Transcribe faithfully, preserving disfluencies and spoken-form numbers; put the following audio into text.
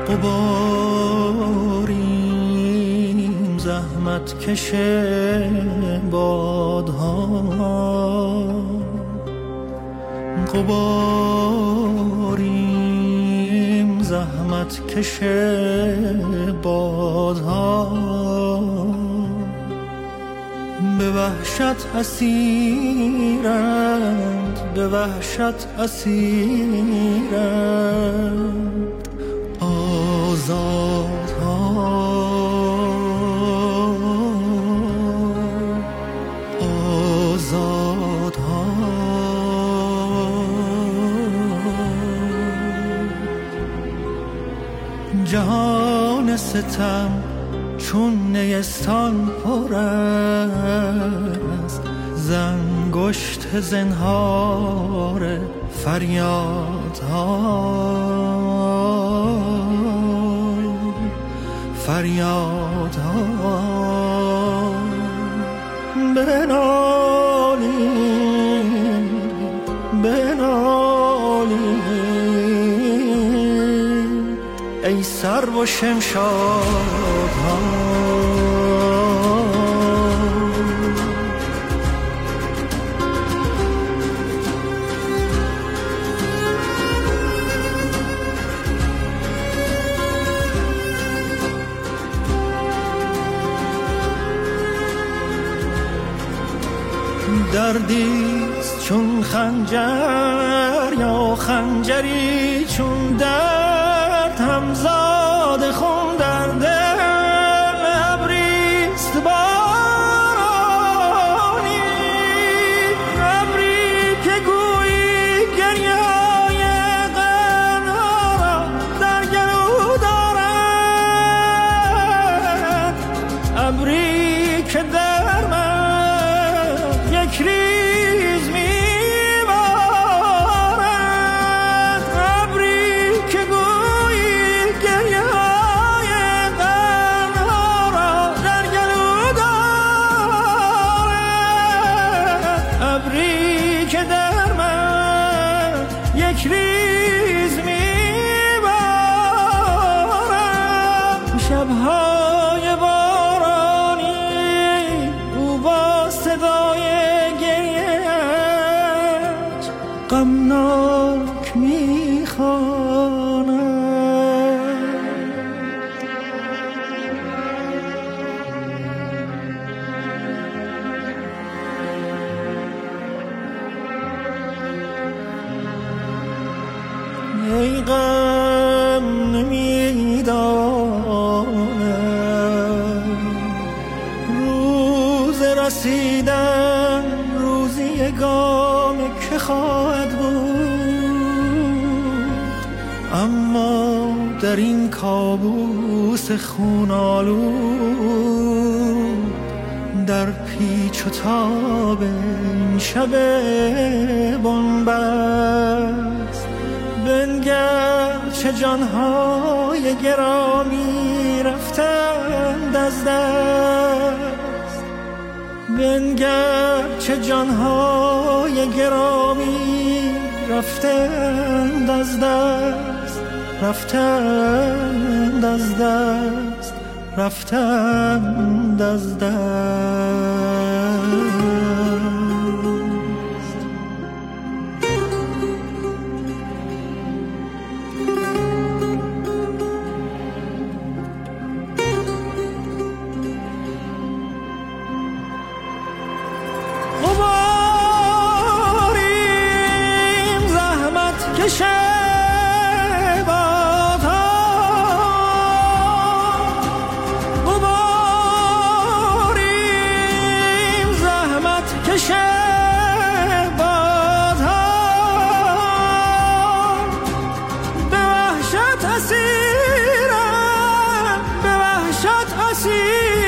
غباریم زحمت کش بادها، غباریم زحمت کش بادها، به وحشت اسیرند، به وحشت اسیرند آزادها، آزادها. جهان ستم چون نیستان پر است زنگشت زنهار فریادها، فریادها. بنالیم بنالیم ای سرو و شمشادها، دردیست چون خنجر یا خنجری چون درد، همزاد خون در دل ابریست بارانی، ابری که گویی گریه‌های غم‌ها را در گلو دارد، ابری که در من یک ریز میبارد، ابری که گویی گریه‌های غم‌ها را در گلو دارد، ابری که در من یک ریز میبارد. شب‌های بارانی او با صدای غمناک میخواند، ای غم نمیدانم روز رسیدن روزی گام که خواهد بود، اما در این کابوس خونالود در پیچ و تاب این شب بنبست، بنگر چه جانهای گرامی رفتند از دست، بنگر چه جانهای گرامی رفتند از دست، رفتند از دست، رفتند از دست. غباریم زحمت کش بادها، غباریم زحمت کش بادها، به وحشت اسیرم، به وحشت اسیرم